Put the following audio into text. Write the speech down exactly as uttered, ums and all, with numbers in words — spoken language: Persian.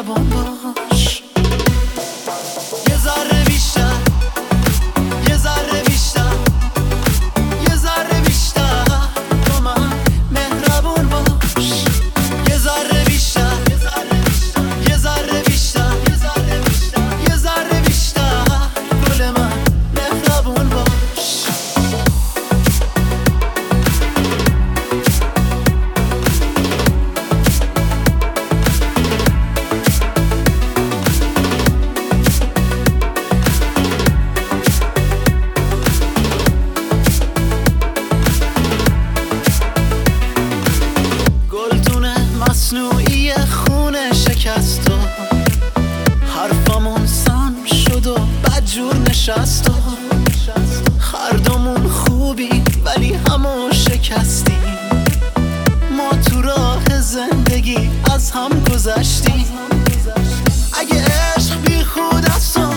مهربون باش. یه ذره بیشتر، یه ذره بیشتر، یه ذره بیشتر با من مهربون باش. یه ذره بیشتر، یه ذره بیشتر، یه ذره بیشتر گل من مهربون باش. مصنوعی خونه شکست و حرفامون سم شد و بدجور نشست و هر دومون خوبی ولی همو شکستیم. ما تو راه زندگی از هم گذشتیم. اگه عشق بی خود است